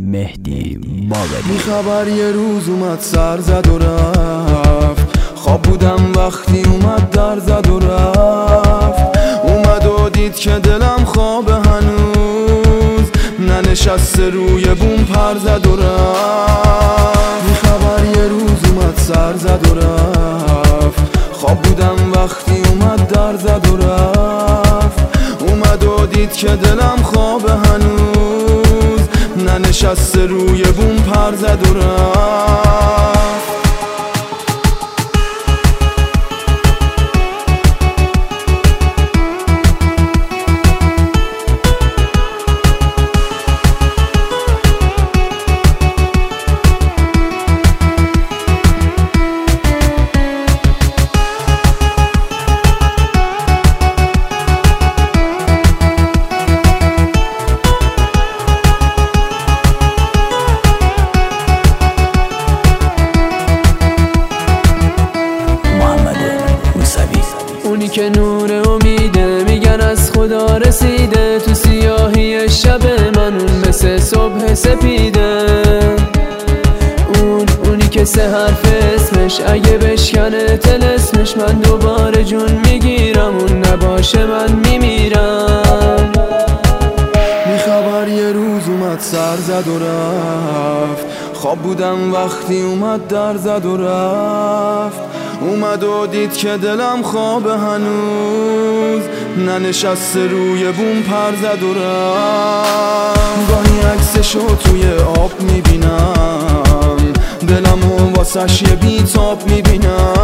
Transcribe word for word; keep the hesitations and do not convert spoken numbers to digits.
مهدی باقری. بی خبر یه روز اومد سر زد و رفت، خواب بودم وقتی اومد در زد و رفت. اومد و دید که دلم خوابه هنوز، ننشسته روی بوم پر زد و رفت. بی خبر یه روز اومد سر زد و رفت، خواب بودم وقتی اومد در زد و رفت. اومد و دید که دلم خوابه هنوز، ننشسته روی بوم پر زد و رفت. اونی که نور امیده، میگن از خدا رسیده، تو سیاهی شب من اون مثل صبح سپیده. اون اونی که سه حرف اسمش اگه بشکنه طلسمش، من دوباره جون میگیرم، اون نباشه من میمیرم. بی خبر یه روز اومد سر زد و رفت، خواب بودم وقتی اومد در زد و رفت. اومد و دید که دلم خوابه هنوز، ننشسته روی بوم پر زد و رفت. گاهی عکسشو توی آب میبینم، دلمو واسش یه بیتاب میبینم.